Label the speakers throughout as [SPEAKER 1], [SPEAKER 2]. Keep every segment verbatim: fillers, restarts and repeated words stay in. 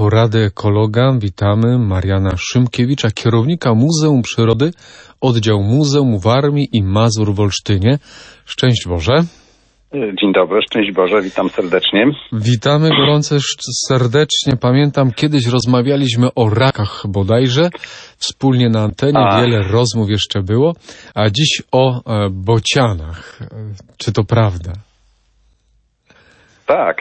[SPEAKER 1] porady ekologa witamy Mariana Szymkiewicza, kierownika Muzeum Przyrody, oddział Muzeum Warmii i Mazur w Olsztynie. Szczęść Boże.
[SPEAKER 2] Dzień dobry, szczęść Boże, witam serdecznie.
[SPEAKER 1] Witamy gorąco serdecznie. Pamiętam, kiedyś rozmawialiśmy o rakach bodajże, wspólnie na antenie, a. wiele rozmów jeszcze było, a dziś o e, bocianach. Czy to prawda?
[SPEAKER 2] Tak,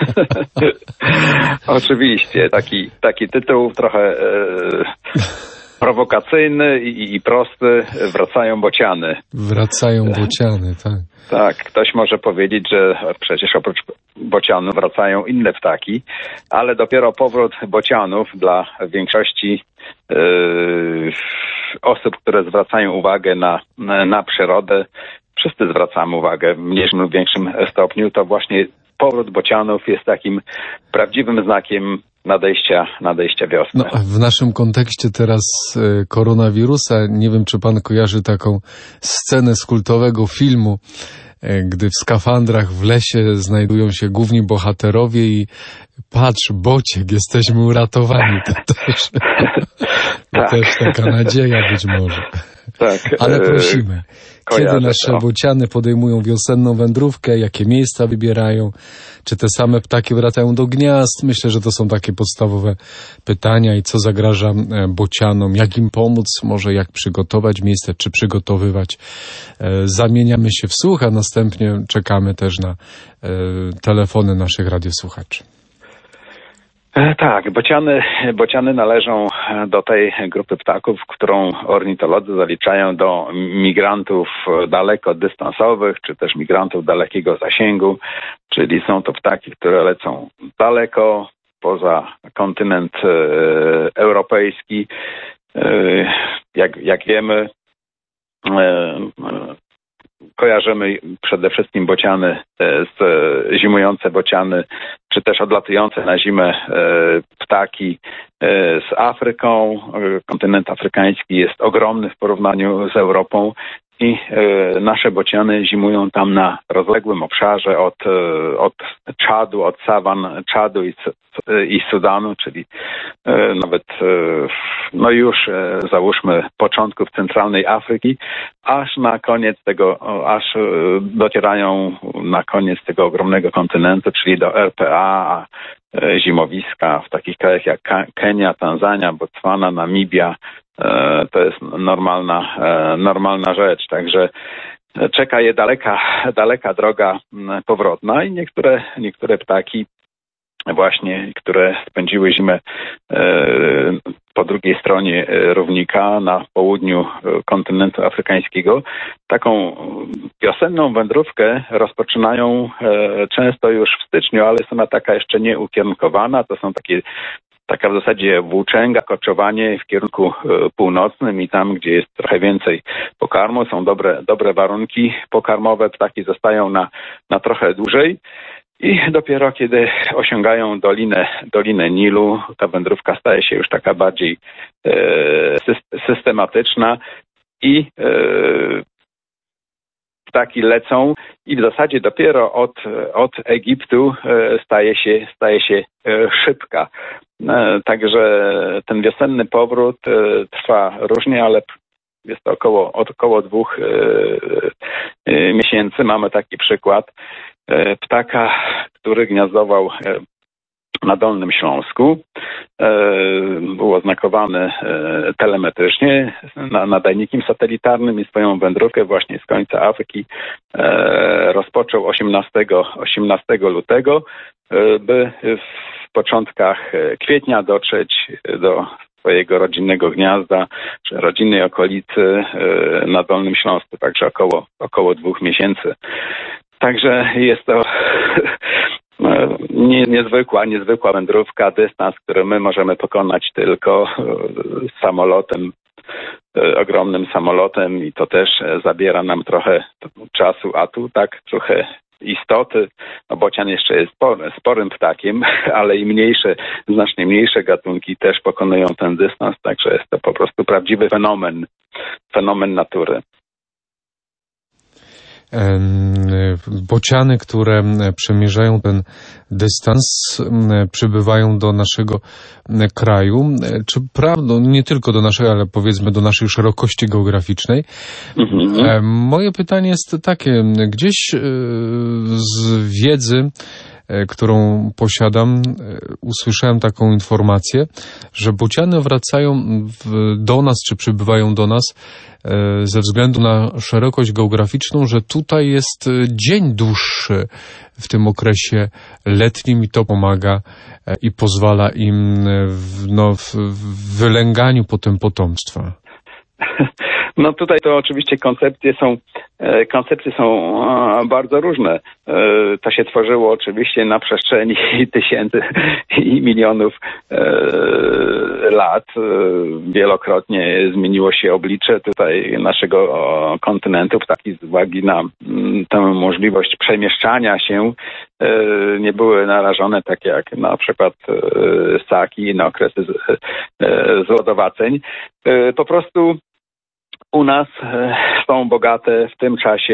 [SPEAKER 2] oczywiście. Taki, taki tytuł trochę e, prowokacyjny i, i prosty. Wracają bociany.
[SPEAKER 1] Wracają bociany, tak.
[SPEAKER 2] Tak, ktoś może powiedzieć, że przecież oprócz bocianów wracają inne ptaki, ale dopiero powrót bocianów dla większości e, osób, które zwracają uwagę na, na, na przyrodę, wszyscy zwracamy uwagę w mniejszym lub większym stopniu, to właśnie powrót bocianów jest takim prawdziwym znakiem nadejścia, nadejścia wiosny.
[SPEAKER 1] No, w naszym kontekście teraz e, koronawirusa, nie wiem, czy pan kojarzy taką scenę z kultowego filmu, e, gdy w skafandrach w lesie znajdują się główni bohaterowie i patrz, bociek, jesteśmy uratowani. To też, to
[SPEAKER 2] tak.
[SPEAKER 1] też taka nadzieja być może.
[SPEAKER 2] Tak.
[SPEAKER 1] Ale prosimy, kiedy
[SPEAKER 2] Kojarzę
[SPEAKER 1] nasze
[SPEAKER 2] to.
[SPEAKER 1] bociany podejmują wiosenną wędrówkę, jakie miejsca wybierają, czy te same ptaki wracają do gniazd? Myślę, że to są takie podstawowe pytania i co zagraża bocianom, jak im pomóc, może jak przygotować miejsce, czy przygotowywać. Zamieniamy się w słuch, a następnie czekamy też na telefony naszych radiosłuchaczy.
[SPEAKER 2] Tak, bociany, bociany należą do tej grupy ptaków, którą ornitolodzy zaliczają do migrantów dalekodystansowych, czy też migrantów dalekiego zasięgu, czyli są to ptaki, które lecą daleko, poza kontynent europejski. Jak, jak wiemy, kojarzymy przede wszystkim bociany, z zimujące bociany, czy też odlatujące na zimę ptaki z Afryką. Kontynent afrykański jest ogromny w porównaniu z Europą i nasze bociany zimują tam na rozległym obszarze od, od Czadu, od sawan Czadu i, i Sudanu, czyli nawet no już załóżmy początków centralnej Afryki, aż na koniec tego, aż docierają na koniec tego ogromnego kontynentu, czyli do R P A, zimowiska w takich krajach jak Kenia, Tanzania, Botswana, Namibia. To jest normalna, normalna rzecz, także czeka je daleka, daleka droga powrotna i niektóre, niektóre ptaki właśnie, które spędziły zimę po drugiej stronie równika na południu kontynentu afrykańskiego, taką wiosenną wędrówkę rozpoczynają często już w styczniu, ale jest ona taka jeszcze nieukierunkowana, to są takie taka w zasadzie włóczęga, koczowanie w kierunku północnym i tam, gdzie jest trochę więcej pokarmu, są dobre, dobre warunki pokarmowe, ptaki zostają na, na trochę dłużej i dopiero kiedy osiągają dolinę, dolinę Nilu, ta wędrówka staje się już taka bardziej e, systematyczna i e, ptaki lecą i w zasadzie dopiero od, od Egiptu staje się, staje się szybka. Także ten wiosenny powrót trwa różnie, ale jest to około, około dwóch miesięcy. Mamy taki przykład ptaka, który gniazdował na Dolnym Śląsku. Był oznakowany telemetrycznie nadajnikiem satelitarnym i swoją wędrówkę właśnie z końca Afryki rozpoczął osiemnastego lutego, by w początkach kwietnia dotrzeć do swojego rodzinnego gniazda, czy rodzinnej okolicy na Dolnym Śląsku, także około, około dwóch miesięcy. Także jest to nie, niezwykła, niezwykła wędrówka, dystans, który my możemy pokonać tylko samolotem, ogromnym samolotem i to też zabiera nam trochę czasu, a tu tak trochę istoty. No, bocian jeszcze jest spory, sporym ptakiem, ale i mniejsze, znacznie mniejsze gatunki też pokonują ten dystans, także jest to po prostu prawdziwy fenomen, fenomen natury.
[SPEAKER 1] bociany, które przemierzają ten dystans, przybywają do naszego kraju. Czy prawdą, nie tylko do naszej, ale powiedzmy do naszej szerokości geograficznej. Mhm. Moje pytanie jest takie, gdzieś z wiedzy, którą posiadam, usłyszałem taką informację, że bociany wracają do nas, czy przybywają do nas ze względu na szerokość geograficzną, że tutaj jest dzień dłuższy w tym okresie letnim i to pomaga i pozwala im w, no, w wylęganiu potem potomstwa.
[SPEAKER 2] No tutaj to oczywiście koncepcje są, koncepcje są bardzo różne. To się tworzyło oczywiście na przestrzeni tysięcy i milionów lat. Wielokrotnie zmieniło się oblicze tutaj naszego kontynentu, taki z uwagi na tę możliwość przemieszczania się. Nie były narażone tak jak na przykład ssaki na okresy zlodowaceń. Po prostu u nas są bogate w tym czasie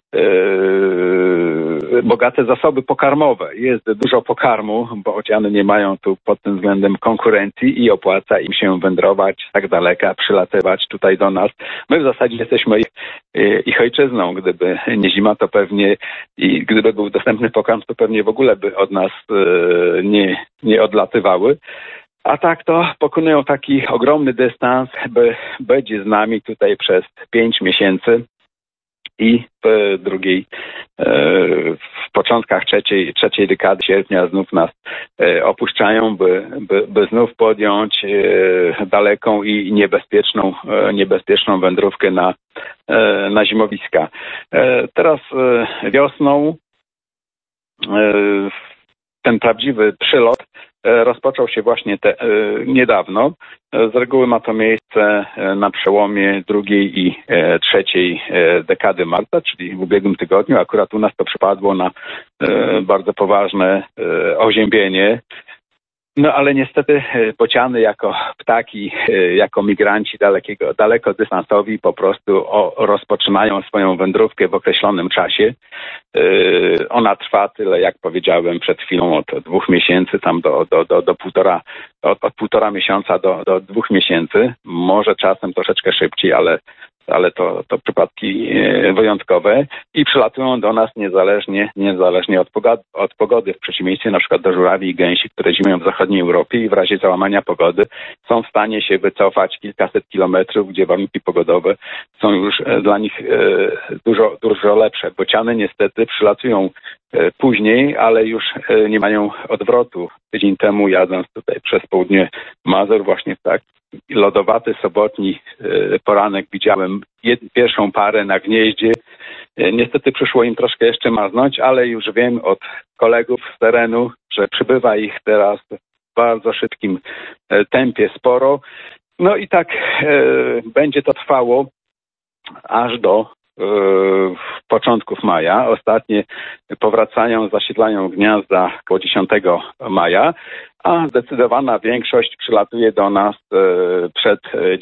[SPEAKER 2] bogate zasoby pokarmowe. Jest dużo pokarmu, bo bociany nie mają tu pod tym względem konkurencji i opłaca im się wędrować tak daleka, przylatywać tutaj do nas. My w zasadzie jesteśmy ich, ich ojczyzną. Gdyby nie zima, to pewnie i gdyby był dostępny pokarm, to pewnie w ogóle by od nas nie, nie odlatywały. A tak to pokonują taki ogromny dystans, by być z nami tutaj przez pięć miesięcy i w drugiej, w początkach trzeciej, trzeciej dekady sierpnia znów nas opuszczają, by, by, by znów podjąć daleką i niebezpieczną, niebezpieczną wędrówkę na, na zimowiska. Teraz wiosną ten prawdziwy przylot rozpoczął się właśnie te, niedawno. Z reguły ma to miejsce na przełomie drugiej i trzeciej dekady marca, czyli w ubiegłym tygodniu. Akurat u nas to przypadło na bardzo poważne oziębienie. No ale niestety bociany jako ptaki, jako migranci dalekiego, dalekodystansowi po prostu o, rozpoczynają swoją wędrówkę w określonym czasie. Yy, ona trwa tyle, jak powiedziałem przed chwilą, od dwóch miesięcy tam do, do, do, do półtora, od, od półtora miesiąca do, do dwóch miesięcy. Może czasem troszeczkę szybciej, ale ale to, to przypadki wyjątkowe i przylatują do nas niezależnie, niezależnie od pogody, od pogody, w przeciwieństwie na przykład do żurawi i gęsi, które zimują w zachodniej Europie i w razie załamania pogody są w stanie się wycofać kilkaset kilometrów, gdzie warunki pogodowe są już dla nich dużo, dużo lepsze. Bociany niestety przylatują później, ale już nie mają odwrotu. Tydzień temu jadąc tutaj przez południe Mazur, właśnie tak lodowaty sobotni poranek widziałem jed, pierwszą parę na gnieździe. Niestety przyszło im troszkę jeszcze marznąć, ale już wiem od kolegów z terenu, że przybywa ich teraz w bardzo szybkim tempie sporo. No i tak e, będzie to trwało aż do początków maja. Ostatnie powracają, zasiedlają gniazda około dziesiątego maja, a zdecydowana większość przylatuje do nas przed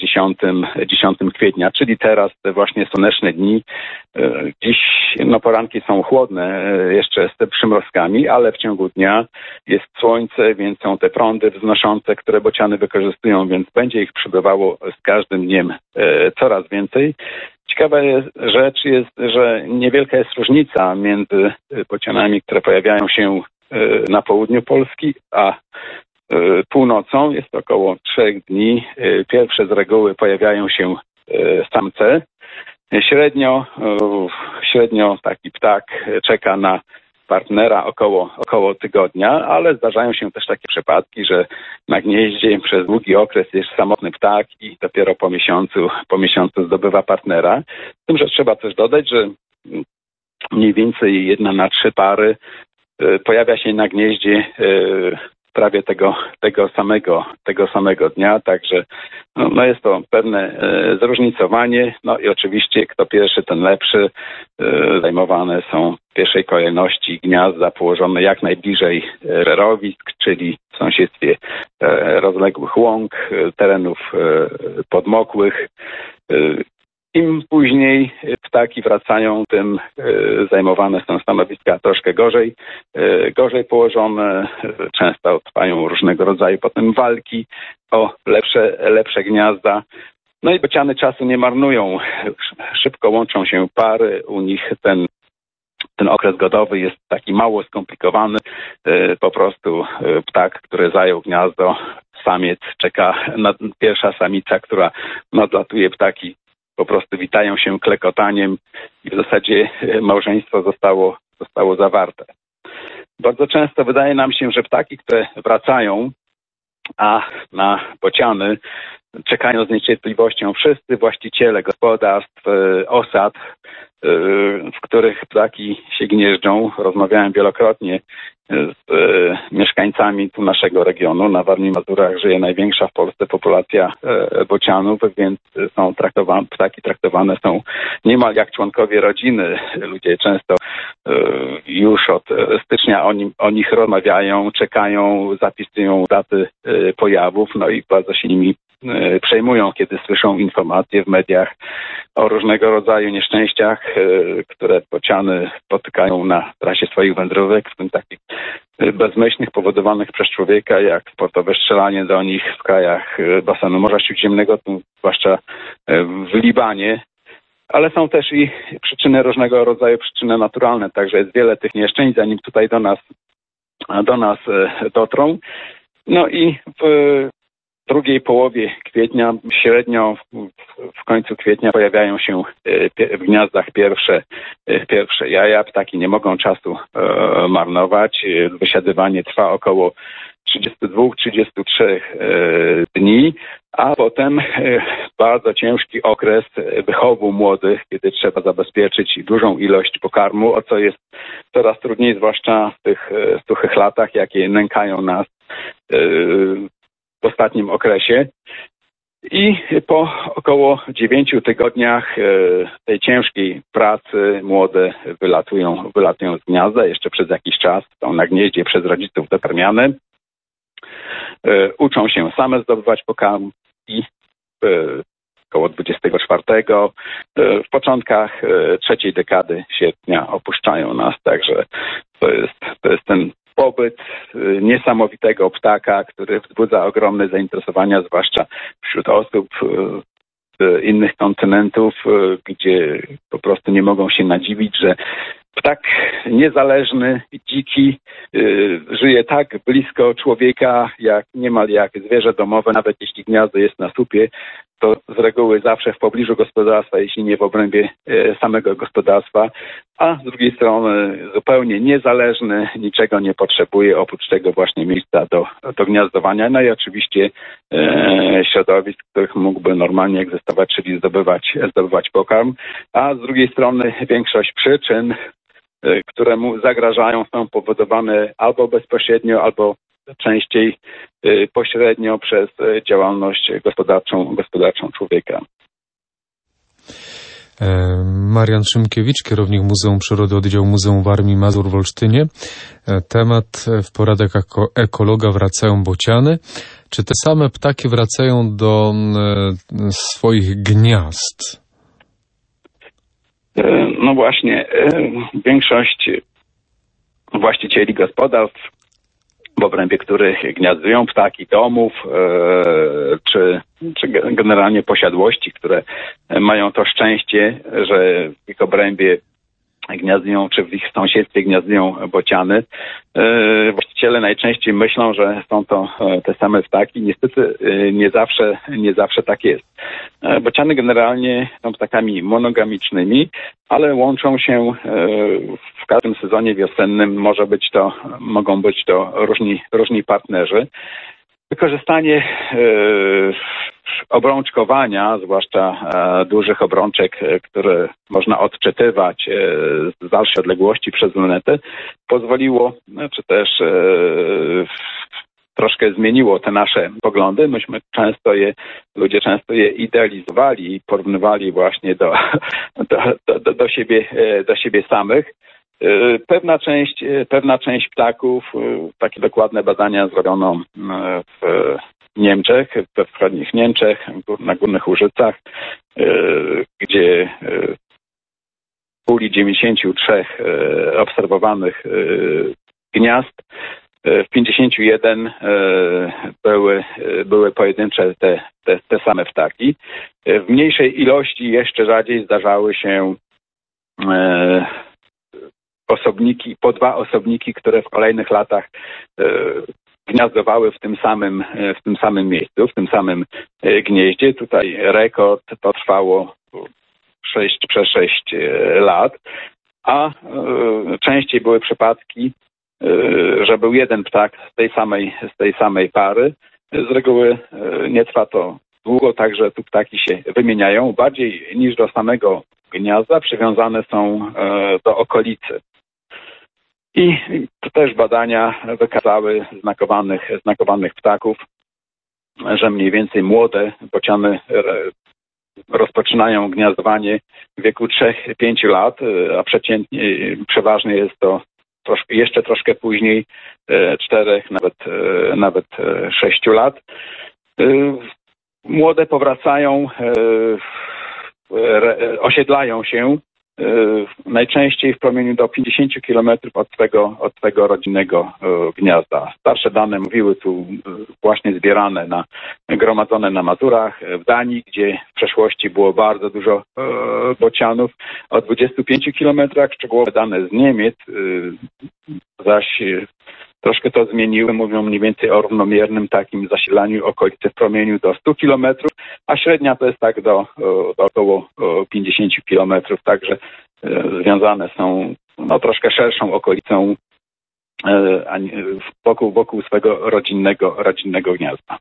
[SPEAKER 2] dziesiątym kwietnia, czyli teraz te właśnie słoneczne dni. Dziś no, poranki są chłodne, jeszcze z te przymrozkami, ale w ciągu dnia jest słońce, więc są te prądy wznoszące, które bociany wykorzystują, więc będzie ich przybywało z każdym dniem coraz więcej. Ciekawa jest, rzecz jest, że niewielka jest różnica między bocianami, które pojawiają się na południu Polski, a północą. Jest około trzech dni. Pierwsze z reguły pojawiają się samce. Średnio, średnio taki ptak czeka na partnera około, około tygodnia, ale zdarzają się też takie przypadki, że na gnieździe przez długi okres jest samotny ptak i dopiero po miesiącu, po miesiącu zdobywa partnera. Z tym, że trzeba też dodać, że mniej więcej jedna na trzy pary pojawia się na gnieździe prawie tego, tego samego, tego samego dnia, także no, no jest to pewne e, zróżnicowanie, no i oczywiście kto pierwszy, ten lepszy. E, zajmowane są w pierwszej kolejności gniazda położone jak najbliżej żerowisk, czyli w sąsiedztwie e, rozległych łąk, e, terenów e, podmokłych. E, Im później ptaki wracają, tym zajmowane są stanowiska troszkę gorzej, gorzej położone. Często trwają różnego rodzaju potem walki o lepsze, lepsze gniazda. No i bociany czasu nie marnują. Szybko łączą się pary. U nich ten, ten okres godowy jest taki mało skomplikowany. Po prostu ptak, który zajął gniazdo, samiec czeka na pierwsza samica, która nadlatuje, ptaki po prostu witają się klekotaniem i w zasadzie małżeństwo zostało, zostało zawarte. Bardzo często wydaje nam się, że ptaki, które wracają, a na bociany czekają z niecierpliwością wszyscy właściciele gospodarstw, osad, w których ptaki się gnieżdżą. Rozmawiałem wielokrotnie z mieszkańcami tu naszego regionu. Na Warmii i Mazurach żyje największa w Polsce populacja bocianów, więc są traktowane, ptaki traktowane są niemal jak członkowie rodziny. Ludzie często już od stycznia o, nim, o nich rozmawiają, czekają, zapisują daty pojawów, no i bardzo się nimi przejmują, kiedy słyszą informacje w mediach o różnego rodzaju nieszczęściach, które bociany spotykają na trasie swoich wędrówek, w tym takich bezmyślnych, powodowanych przez człowieka, jak sportowe strzelanie do nich w krajach basenu Morza Śródziemnego, zwłaszcza w Libanie. Ale są też i przyczyny różnego rodzaju, przyczyny naturalne, także jest wiele tych nieszczęść, zanim tutaj do nas, do nas dotrą. No i w drugiej połowie kwietnia, średnio w końcu kwietnia pojawiają się w gniazdach pierwsze, pierwsze jaja. Ptaki nie mogą czasu marnować. Wysiadywanie trwa około trzydzieści dwa do trzydziestu trzech dni, a potem bardzo ciężki okres wychowu młodych, kiedy trzeba zabezpieczyć dużą ilość pokarmu, o co jest coraz trudniej, zwłaszcza w tych suchych latach, jakie nękają nas w ostatnim okresie. I po około dziewięciu tygodniach tej ciężkiej pracy młode wylatują, wylatują z gniazda. Jeszcze przez jakiś czas są na gnieździe przez rodziców dokarmiane. Uczą się same zdobywać pokarm i około dwudziestego czwartego w początkach trzeciej dekady sierpnia opuszczają nas. Także to jest, to jest ten pobyt niesamowitego ptaka, który wzbudza ogromne zainteresowania, zwłaszcza wśród osób z innych kontynentów, gdzie po prostu nie mogą się nadziwić, że ptak niezależny, dziki, żyje tak blisko człowieka, jak niemal jak zwierzę domowe, nawet jeśli gniazdo jest na słupie, to z reguły zawsze w pobliżu gospodarstwa, jeśli nie w obrębie samego gospodarstwa, a z drugiej strony zupełnie niezależny, niczego nie potrzebuje, oprócz tego właśnie miejsca do, do gniazdowania, no i oczywiście e, środowisk, w których mógłby normalnie egzystować, czyli zdobywać, zdobywać pokarm, a z drugiej strony większość przyczyn, e, które mu zagrażają, są powodowane albo bezpośrednio, albo częściej y, pośrednio przez y, działalność gospodarczą, gospodarczą człowieka.
[SPEAKER 1] Marian Szymkiewicz, kierownik Muzeum Przyrody Oddział Muzeum Warmii i Mazur w Olsztynie. Temat w poradach ekologa: wracają bociany. Czy te same ptaki wracają do e, swoich gniazd?
[SPEAKER 2] No właśnie, większość właścicieli gospodarstw, w obrębie których gniazdują ptaki, domów, e, czy, czy generalnie posiadłości, które mają to szczęście, że w ich obrębie gniazdują, czy w ich sąsiedztwie gniazdują bociany. E, właściciele najczęściej myślą, że są to te same ptaki. Niestety nie zawsze, nie zawsze tak jest. E, bociany generalnie są ptakami monogamicznymi, ale łączą się w każdym sezonie wiosennym. Może być to, mogą być to różni, różni partnerzy. Wykorzystanie e, obrączkowania, zwłaszcza e, dużych obrączek, e, które można odczytywać e, z dalszej odległości przez lunetę, pozwoliło, czy też e, troszkę zmieniło te nasze poglądy. Myśmy często je, ludzie często je idealizowali i porównywali właśnie do, do, do, do, siebie, do siebie samych. Pewna część, pewna część ptaków, takie dokładne badania zrobiono w Niemczech, we wschodnich Niemczech, na Górnych Łużycach. gdzie w puli dziewięćdziesięciu trzech obserwowanych gniazd w pięćdziesięciu jeden były, były pojedyncze te, te, te same ptaki. W mniejszej ilości jeszcze rzadziej zdarzały się osobniki, po dwa osobniki, które w kolejnych latach gniazdowały w tym samym, w tym samym miejscu, w tym samym gnieździe. Tutaj rekord to trwało sześć przez sześć lat, a częściej były przypadki, że był jeden ptak z tej samej, z tej samej pary. Z reguły nie trwa to długo, także tu ptaki się wymieniają. Bardziej niż do samego gniazda przywiązane są do okolicy. I też badania wykazały znakowanych, znakowanych ptaków, że mniej więcej młode bociany rozpoczynają gniazdowanie w wieku trzech do pięciu lat, a przeciętnie, przeważnie jest to troszkę, jeszcze troszkę później, czterech, nawet, nawet sześciu lat. Młode powracają, osiedlają się najczęściej w promieniu do pięćdziesięciu kilometrów od twego, od twego rodzinnego gniazda. Starsze dane mówiły tu właśnie zbierane, na, gromadzone na Mazurach, w Danii, gdzie w przeszłości było bardzo dużo bocianów, o dwudziestu pięciu kilometrach. Szczegółowe dane z Niemiec zaś troszkę to zmieniły, mówią mniej więcej o równomiernym takim zasilaniu okolicy w promieniu do stu kilometrów, a średnia to jest tak do, do około pięćdziesięciu kilometrów, także związane są no, troszkę szerszą okolicą wokół, wokół swego rodzinnego, rodzinnego gniazda.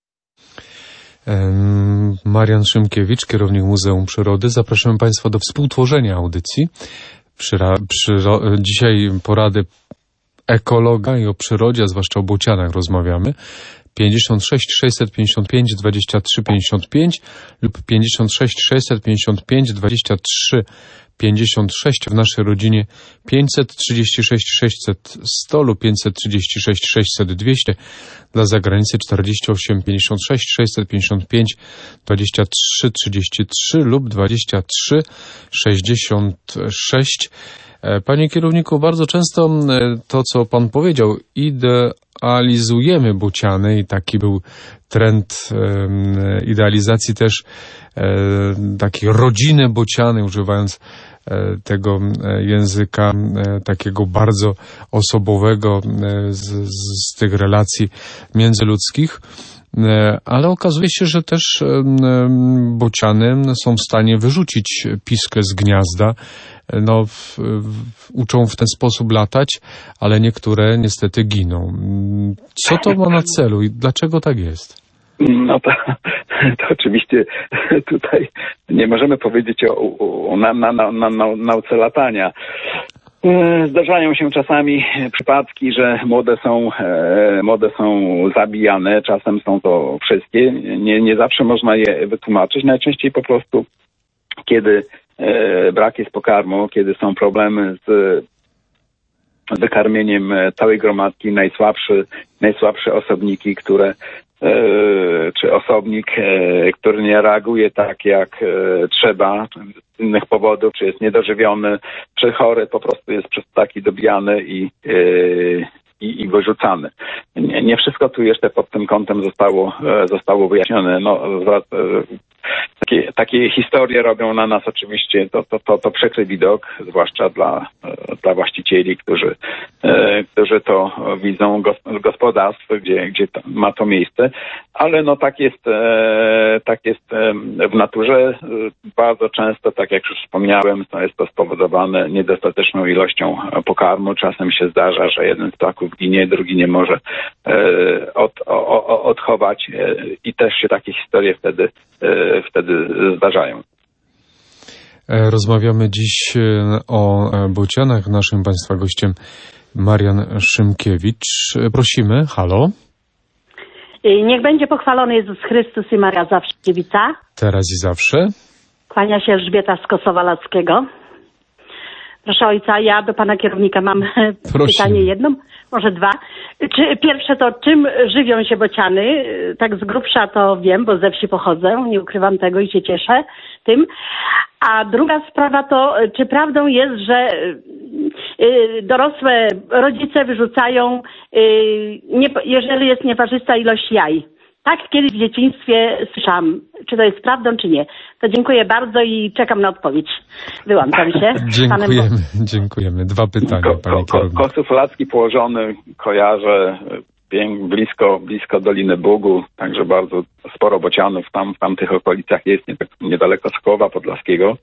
[SPEAKER 1] Marian Szymkiewicz, kierownik Muzeum Przyrody. Zapraszamy Państwa do współtworzenia audycji. Przy, przy, dzisiaj porady ekologa i o przyrodzie, a zwłaszcza o bocianach rozmawiamy. pięćdziesiąt sześć sześćset pięćdziesiąt pięć dwadzieścia trzy pięćdziesiąt pięć lub pięćdziesiąt sześć sześćset pięćdziesiąt pięć dwadzieścia trzy pięćdziesiąt sześć, w naszej rodzinie pięćset trzydzieści sześć sześćset sto lub pięćset trzydzieści sześć sześćset dwieście, dla zagranicy czterdzieści osiem pięćdziesiąt sześć sześćset pięćdziesiąt pięć dwadzieścia trzy trzydzieści trzy lub dwadzieścia trzy sześćdziesiąt sześć. Panie kierowniku, bardzo często to, co pan powiedział, idealizujemy bociany i taki był trend idealizacji też takiej rodziny bociany, używając tego języka takiego bardzo osobowego z, z tych relacji międzyludzkich. Ale okazuje się, że też bociany są w stanie wyrzucić pisklę z gniazda. No, w, w, uczą w ten sposób latać, ale niektóre niestety giną. Co to ma na celu i dlaczego tak jest?
[SPEAKER 2] No to, to oczywiście tutaj nie możemy powiedzieć o, o na, na, na, na, na nauce latania. Zdarzają się czasami przypadki, że młode są, młode są zabijane, czasem są to wszystkie. Nie, nie zawsze można je wytłumaczyć. Najczęściej po prostu, kiedy brak jest pokarmu, kiedy są problemy z wykarmieniem całej gromadki, najsłabszy, najsłabsze osobniki, które czy osobnik, który nie reaguje tak jak trzeba z innych powodów, czy jest niedożywiony, czy chory, po prostu jest przez ptaki dobijany i, i, i wyrzucany. Nie, nie wszystko tu jeszcze pod tym kątem zostało, zostało wyjaśnione. No, takie, takie historie robią na nas oczywiście, to, to, to, to przykry widok, zwłaszcza dla, dla właścicieli, którzy, którzy to widzą w gospodarstw, gdzie, gdzie to, ma to miejsce, ale no tak jest, tak jest w naturze. Bardzo często, tak jak już wspomniałem, to jest to spowodowane niedostateczną ilością pokarmu. Czasem się zdarza, że jeden z ptaków ginie, drugi nie może od, o, odchować i też się takie historie wtedy, wtedy zdarzają.
[SPEAKER 1] Rozmawiamy dziś o bocianach. Naszym Państwa gościem Marian Szymkiewicz. Prosimy, halo.
[SPEAKER 3] Niech będzie pochwalony Jezus Chrystus i Maria zawsze dziewica.
[SPEAKER 1] Teraz i zawsze.
[SPEAKER 3] Kłania się Elżbieta z Kosowa Lackiego. Proszę ojca, ja do pana kierownika mam Prosimy. pytanie jedno, może dwa. Czy Czy, pierwsze to, czym żywią się bociany? Tak z grubsza to wiem, bo ze wsi pochodzę, nie ukrywam tego i się cieszę tym. A druga sprawa to, czy prawdą jest, że y, dorosłe rodzice wyrzucają, y, nie, jeżeli jest nieparzysta ilość jaj? Tak kiedyś w dzieciństwie słyszałam. Czy to jest prawdą, czy nie? To dziękuję bardzo i czekam na odpowiedź. Wyłączam się.
[SPEAKER 1] Dziękujemy, dziękujemy. Dwa pytania,
[SPEAKER 2] Ko,
[SPEAKER 1] panie
[SPEAKER 2] ko,
[SPEAKER 1] kierowniku.
[SPEAKER 2] Kosów Lacki położony, kojarzę, blisko, blisko Doliny Bugu, także bardzo sporo bocianów tam w tamtych okolicach jest, nie, niedaleko Sokoła Podlaskiego.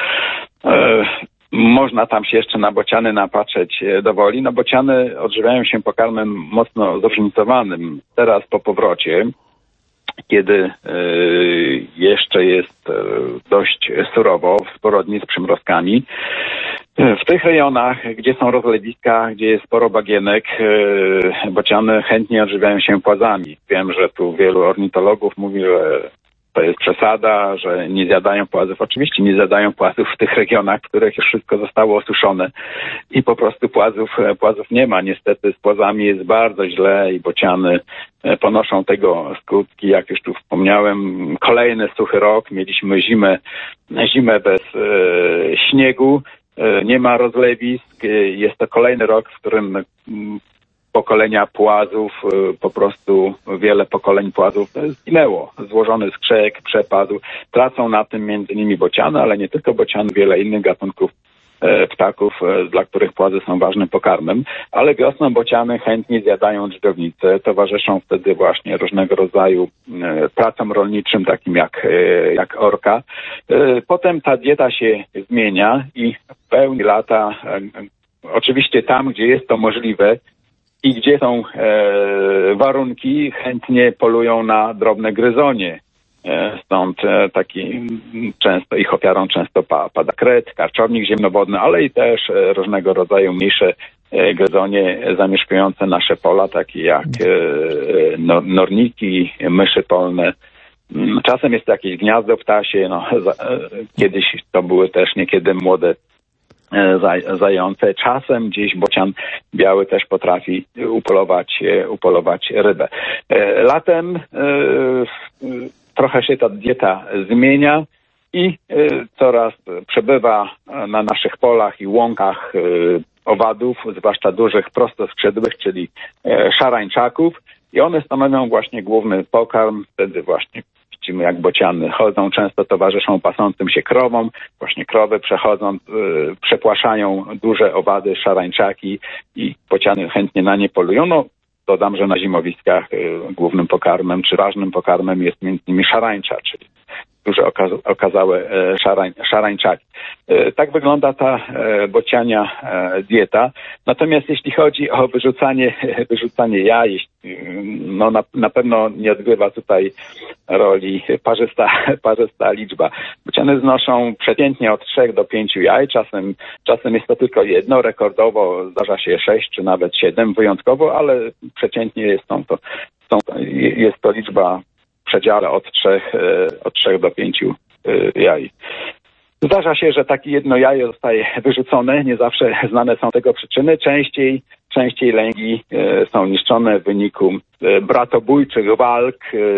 [SPEAKER 2] E, Można tam się jeszcze na bociany napatrzeć dowoli. No bociany odżywiają się pokarmem mocno zróżnicowanym. Teraz po powrocie, kiedy y, jeszcze jest y, dość surowo, sporo dni z przymrozkami, y, w tych rejonach, gdzie są rozlewiska, gdzie jest sporo bagienek, y, bociany chętnie odżywiają się płazami. Wiem, że tu wielu ornitologów mówi, że to jest przesada, że nie zjadają płazów. Oczywiście nie zjadają płazów w tych regionach, w których już wszystko zostało osuszone i po prostu płazów, płazów nie ma. Niestety z płazami jest bardzo źle i bociany ponoszą tego skutki. Jak już tu wspomniałem, kolejny suchy rok. Mieliśmy zimę, zimę bez e, śniegu, e, nie ma rozlewisk. Jest to kolejny rok, w którym pokolenia płazów, po prostu wiele pokoleń płazów zginęło. Złożony skrzek, przepadł. Tracą na tym między innymi bociany, ale nie tylko bociany, wiele innych gatunków ptaków, dla których płazy są ważnym pokarmem. Ale wiosną bociany chętnie zjadają dżdżownice. Towarzyszą wtedy właśnie różnego rodzaju pracom rolniczym, takim jak, jak orka. Potem ta dieta się zmienia i w pełni lata, oczywiście tam, gdzie jest to możliwe, i gdzie są e, warunki, chętnie polują na drobne gryzonie. E, stąd e, taki często, ich ofiarą często pa, pada kret, karczownik ziemnowodny, ale i też e, różnego rodzaju mniejsze e, gryzonie zamieszkujące nasze pola, takie jak e, no, norniki, myszy polne. Czasem jest to jakieś gniazdo ptasie, no, za, e, kiedyś to były też niekiedy młode zające. Czasem gdzieś bocian biały też potrafi upolować, upolować rybę. Latem trochę się ta dieta zmienia i coraz przebywa na naszych polach i łąkach owadów, zwłaszcza dużych prostoskrzydłych, czyli szarańczaków, i one stanowią właśnie główny pokarm. Wtedy właśnie widzimy, jak bociany chodzą, często towarzyszą pasącym się krowom. Właśnie krowy przechodząc, yy, przepłaszają duże owady, szarańczaki i bociany chętnie na nie polują. No, dodam, że na zimowiskach yy, głównym pokarmem, czy ważnym pokarmem jest między innymi szarańcza, czyli duże okaz okazałe e, szarań, szarańczaki. E, tak wygląda ta e, bociania e, dieta. Natomiast jeśli chodzi o wyrzucanie, wyrzucanie jaj, no na, na pewno nie odgrywa tutaj roli parzysta, parzysta liczba. Bociany znoszą przeciętnie od trzech do pięciu jaj. Czasem, czasem jest to tylko jedno. Rekordowo zdarza się sześć czy nawet siedem wyjątkowo, ale przeciętnie jest to, to, jest to liczba w przedziale od trzech, od trzech do pięciu jaj. Zdarza się, że takie jedno jajo zostaje wyrzucone. Nie zawsze znane są tego przyczyny. Częściej, częściej lęgi są niszczone w wyniku bratobójczych walk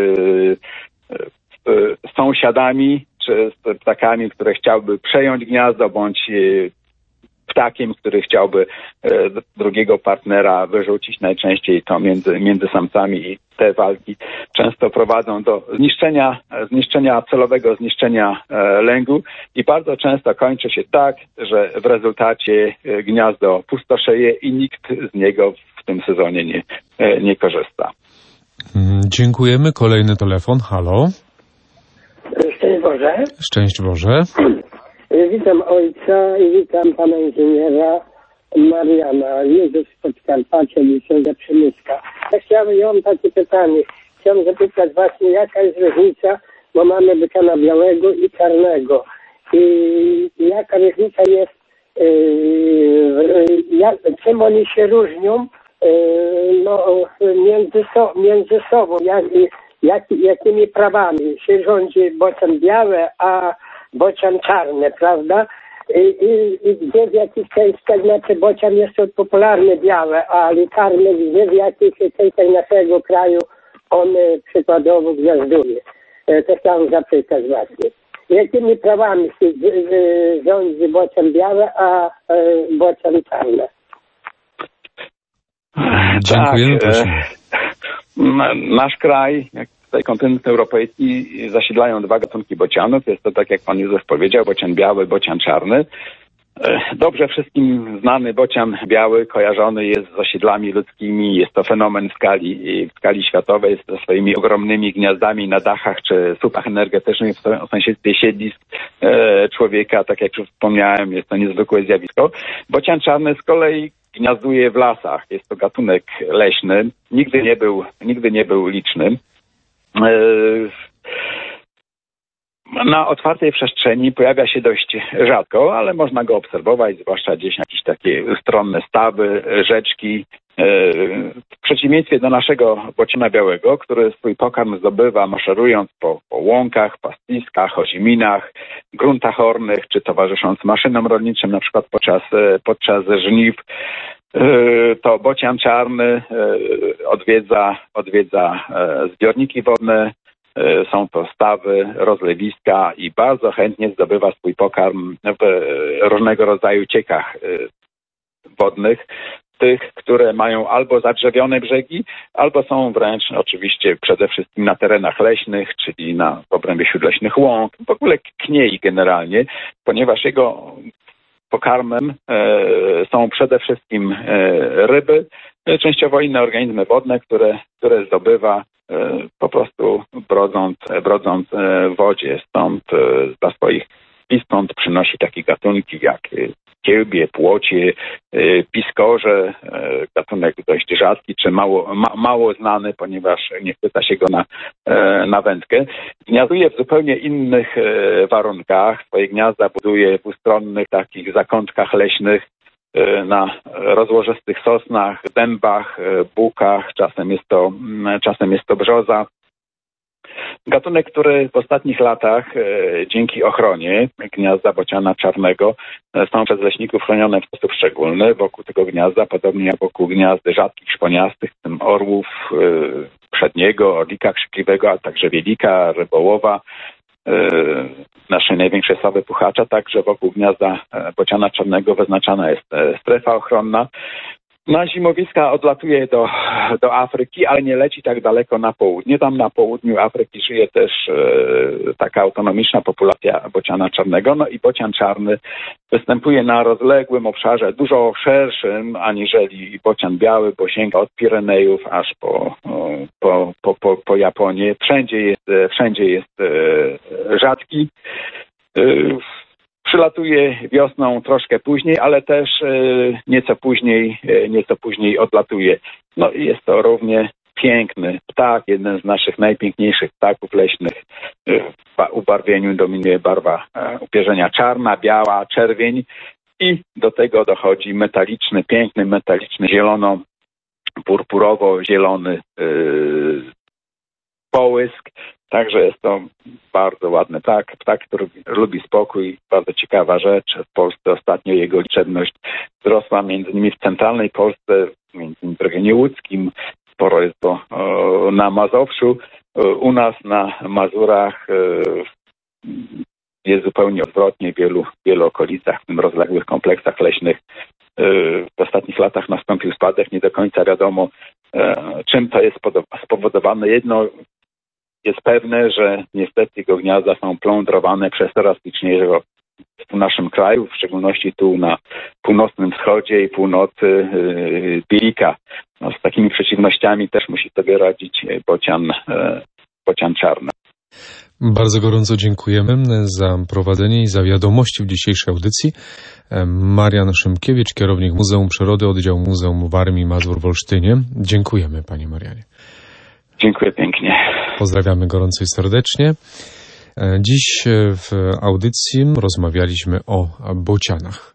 [SPEAKER 2] z sąsiadami czy z ptakami, które chciałyby przejąć gniazdo, bądź ptakiem, który chciałby e, drugiego partnera wyrzucić. Najczęściej to między, między samcami, i te walki często prowadzą do zniszczenia, zniszczenia celowego zniszczenia e, lęgu i bardzo często kończy się tak, że w rezultacie e, gniazdo pustoszeje i nikt z niego w tym sezonie nie, e, nie korzysta.
[SPEAKER 1] Dziękujemy. Kolejny telefon. Halo.
[SPEAKER 4] Szczęść Boże.
[SPEAKER 1] Szczęść Boże.
[SPEAKER 4] Witam ojca i witam pana inżyniera Mariana. Jezus z Podkarpacia, ze Przemyska. Ja chciałem, ja mam takie pytanie. Chciałem zapytać właśnie, jaka jest różnica, bo mamy bociana białego i czarnego. I jaka różnica jest, yy, jak, czym oni się różnią yy, no, między, so, między sobą, jak, jak, jakimi prawami się rządzi bocian biały, a bocian czarny, prawda? I, i, i gdzie w jakichś częściach, znaczy bocian jeszcze popularny białe, ale czarny, gdzie w jakichś częściach naszego kraju on e, przykładowo gwiazduje. E, to chciałem zapytać właśnie. Jakimi prawami się e, rządzi bocian białe, a e, bocian czarny?
[SPEAKER 1] Dziękujemy,
[SPEAKER 2] tak,
[SPEAKER 1] prosimy.
[SPEAKER 2] E, nasz kraj, jak tutaj kontynent europejski, zasiedlają dwa gatunki bocianów. Jest to, tak jak pan Józef powiedział, bocian biały, bocian czarny. Dobrze wszystkim znany bocian biały kojarzony jest z osiedlami ludzkimi. Jest to fenomen w skali, w skali światowej, ze swoimi ogromnymi gniazdami na dachach czy słupach energetycznych w sąsiedztwie siedlisk e, człowieka. Tak jak już wspomniałem, jest to niezwykłe zjawisko. Bocian czarny z kolei gniazduje w lasach. Jest to gatunek leśny. Nigdy nie był, nigdy nie był liczny. E, Na otwartej przestrzeni pojawia się dość rzadko, ale można go obserwować, zwłaszcza gdzieś jakieś takie ustronne stawy, rzeczki. W przeciwieństwie do naszego bociana białego, który swój pokarm zdobywa maszerując po, po łąkach, pastwiskach, oziminnach, gruntach ornych, czy towarzysząc maszynom rolniczym, na przykład podczas, podczas żniw, to bocian czarny odwiedza, odwiedza zbiorniki wodne. Są to stawy, rozlewiska i bardzo chętnie zdobywa swój pokarm w różnego rodzaju ciekach wodnych, tych, które mają albo zadrzewione brzegi, albo są wręcz oczywiście przede wszystkim na terenach leśnych, czyli na w obrębie śródleśnych łąk, w ogóle kniei generalnie, ponieważ jego pokarmem e, są przede wszystkim e, ryby, częściowo inne organizmy wodne, które, które zdobywa po prostu brodząc, brodząc w wodzie. Stąd dla swoich piskląt przynosi takie gatunki jak kiełbie, płocie, piskorze, gatunek dość rzadki czy mało, ma, mało znany, ponieważ nie chwyta się go na, na wędkę. Gniazduje w zupełnie innych warunkach. Swoje gniazda buduje w ustronnych takich zakątkach leśnych, na rozłożystych sosnach, dębach, bukach, czasem jest to, czasem jest to brzoza. Gatunek, który w ostatnich latach e, dzięki ochronie gniazda bociana czarnego e, są przez leśników chronione w sposób szczególny. Wokół tego gniazda, podobnie jak wokół gniazd rzadkich szponiastych, w tym orłów e, przedniego, orlika krzykliwego, a także wielika, rybołowa, naszej największej sławy puchacza, także wokół gniazda bociana czarnego wyznaczana jest strefa ochronna. Na zimowiska odlatuje do, do Afryki, ale nie leci tak daleko na południe. Tam na południu Afryki żyje też e, taka autonomiczna populacja bociana czarnego. No i bocian czarny występuje na rozległym obszarze, dużo szerszym aniżeli bocian biały, bo sięga od Pirenejów aż po, po, po, po, po Japonię. Wszędzie jest, wszędzie jest e, rzadki. E, Przylatuje wiosną troszkę później, ale też y, nieco później, y, nieco później odlatuje. No i jest to równie piękny ptak, jeden z naszych najpiękniejszych ptaków leśnych. Y, w ubarwieniu dominuje barwa y, upierzenia czarna, biała, czerwień i do tego dochodzi metaliczny, piękny, metaliczny, zielono-purpurowo-zielony y, połysk. Także jest to bardzo ładny ptak, ptak, który lubi spokój. Bardzo ciekawa rzecz. W Polsce ostatnio jego liczebność wzrosła, między innymi w centralnej Polsce, między innymi w regionie łódzkim. Sporo jest to o, na Mazowszu. U nas na Mazurach e, jest zupełnie odwrotnie. W wielu, wielu okolicach, w tym rozległych kompleksach leśnych e, w ostatnich latach nastąpił spadek. Nie do końca wiadomo, e, czym to jest spowodowane. Jedno jest pewne, że niestety jego gniazda są plądrowane przez coraz liczniejszego w naszym kraju, w szczególności tu na północnym wschodzie i północy yy, Bielika. No, z takimi przeciwnościami też musi sobie radzić bocian, yy, bocian czarny.
[SPEAKER 1] Bardzo gorąco dziękujemy za prowadzenie i za wiadomości w dzisiejszej audycji. Marian Szymkiewicz, kierownik Muzeum Przyrody, Oddział Muzeum Warmii Mazur w Olsztynie. Dziękujemy, panie Marianie.
[SPEAKER 2] Dziękuję pięknie.
[SPEAKER 1] Pozdrawiamy gorąco i serdecznie. Dziś w audycji rozmawialiśmy o bocianach.